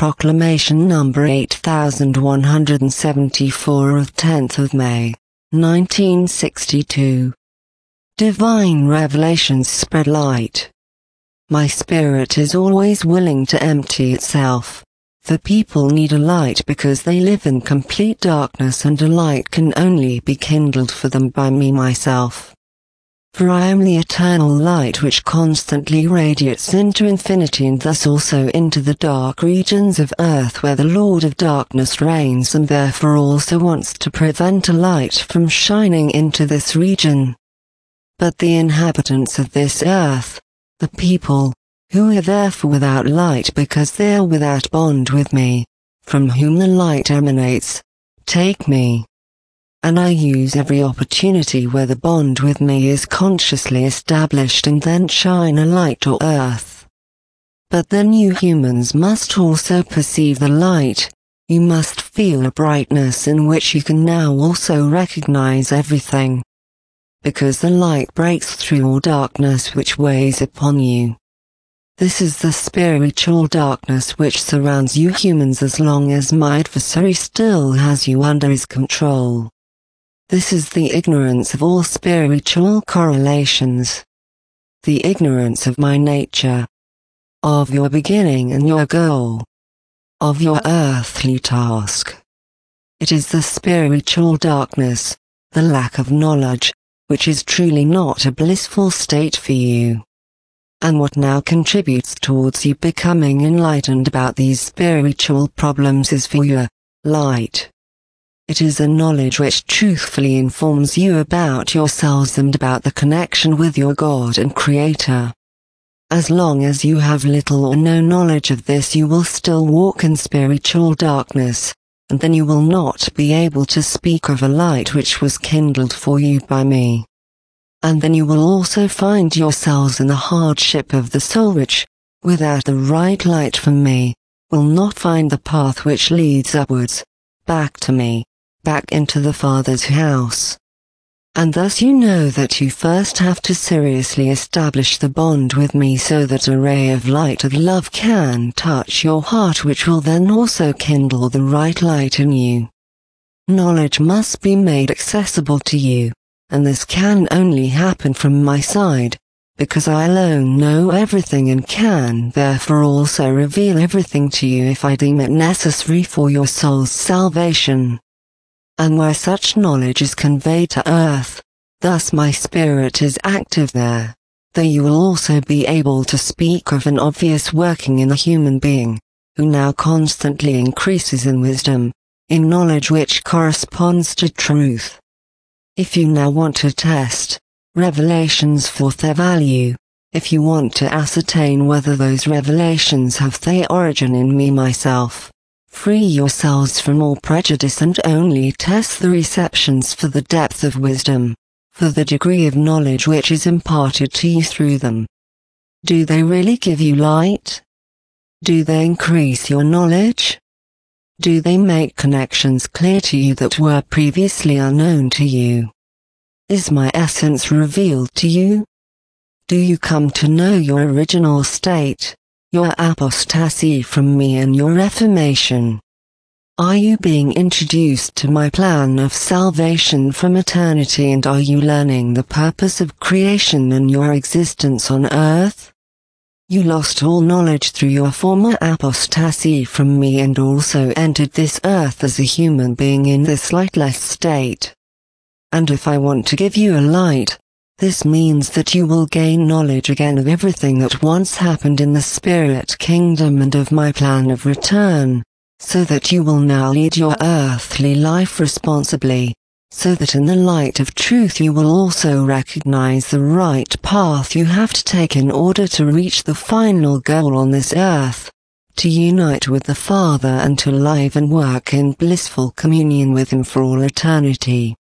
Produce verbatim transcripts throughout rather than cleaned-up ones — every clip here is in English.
Proclamation number eight thousand one hundred seventy-four of tenth of May, nineteen sixty-two. Divine revelations spread light. My spirit is always willing to empty itself. The people need a light because they live in complete darkness, and a light can only be kindled for them by me myself. For I am the eternal light which constantly radiates into infinity, and thus also into the dark regions of earth where the Lord of darkness reigns, and therefore also wants to prevent a light from shining into this region. But the inhabitants of this earth, the people, who are therefore without light because they are without bond with me, from whom the light emanates, take me. And I use every opportunity where the bond with me is consciously established, and then shine a light to earth. But then you humans must also perceive the light. You must feel a brightness in which you can now also recognize everything. Because the light breaks through all darkness which weighs upon you. This is the spiritual darkness which surrounds you humans as long as my adversary still has you under his control. This is the ignorance of all spiritual correlations. The ignorance of my nature. Of your beginning and your goal. Of your earthly task. It is the spiritual darkness, the lack of knowledge, which is truly not a blissful state for you. And what now contributes towards you becoming enlightened about these spiritual problems is for your light. It is a knowledge which truthfully informs you about yourselves and about the connection with your God and Creator. As long as you have little or no knowledge of this, you will still walk in spiritual darkness, and then you will not be able to speak of a light which was kindled for you by me. And then you will also find yourselves in the hardship of the soul which, without the right light from me, will not find the path which leads upwards, back to me, back into the Father's house. And thus you know that you first have to seriously establish the bond with me so that a ray of light of love can touch your heart, which will then also kindle the right light in you. Knowledge must be made accessible to you, and this can only happen from my side, because I alone know everything and can therefore also reveal everything to you if I deem it necessary for your soul's salvation. And where such knowledge is conveyed to earth, thus my spirit is active there, though you will also be able to speak of an obvious working in a human being, who now constantly increases in wisdom, in knowledge which corresponds to truth. If you now want to test revelations for their value, if you want to ascertain whether those revelations have their origin in me myself, free yourselves from all prejudice and only test the receptions for the depth of wisdom, for the degree of knowledge which is imparted to you through them. Do they really give you light? Do they increase your knowledge? Do they make connections clear to you that were previously unknown to you? Is my essence revealed to you? Do you come to know your original state, your apostasy from me and your reformation? Are you being introduced to my plan of salvation from eternity, and are you learning the purpose of creation and your existence on earth? You lost all knowledge through your former apostasy from me and also entered this earth as a human being in this lightless state. And if I want to give you a light, this means that you will gain knowledge again of everything that once happened in the spirit kingdom and of my plan of return, so that you will now lead your earthly life responsibly, so that in the light of truth you will also recognize the right path you have to take in order to reach the final goal on this earth, to unite with the Father and to live and work in blissful communion with Him for all eternity.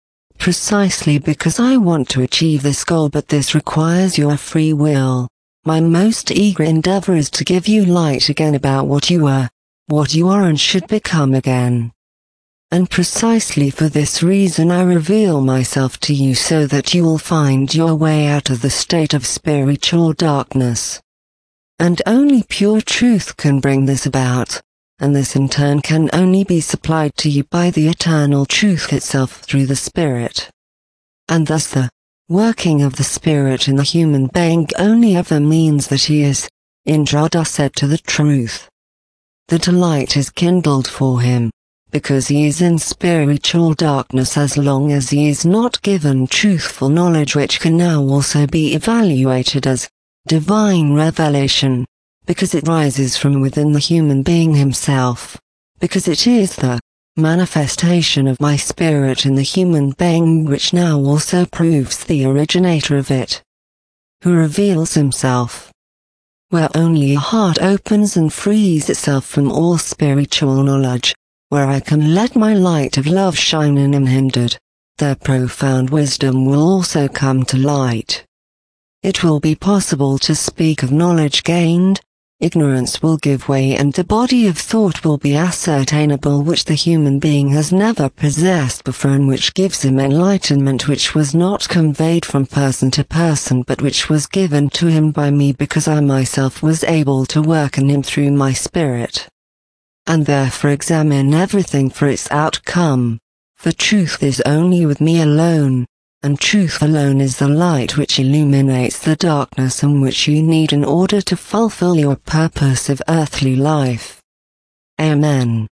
Precisely because I want to achieve this goal, but this requires your free will, my most eager endeavor is to give you light again about what you were, what you are and should become again. And precisely for this reason I reveal myself to you so that you will find your way out of the state of spiritual darkness. And only pure truth can bring this about, and this in turn can only be supplied to you by the eternal truth itself through the Spirit. And thus the working of the Spirit in the human being only ever means that he is introduced to the truth. That a light is kindled for him, because he is in spiritual darkness as long as he is not given truthful knowledge, which can now also be evaluated as divine revelation, because it rises from within the human being himself, because it is the manifestation of my Spirit in the human being which now also proves the originator of it, who reveals himself. Where only a heart opens and frees itself from all spiritual knowledge, where I can let my light of love shine unhindered, their profound wisdom will also come to light. It will be possible to speak of knowledge gained, ignorance will give way, and the body of thought will be ascertainable which the human being has never possessed before, and which gives him enlightenment which was not conveyed from person to person, but which was given to him by me, because I myself was able to work in him through my Spirit. And therefore examine everything for its outcome, for truth is only with me alone, and truth alone is the light which illuminates the darkness and which you need in order to fulfill your purpose of earthly life. Amen.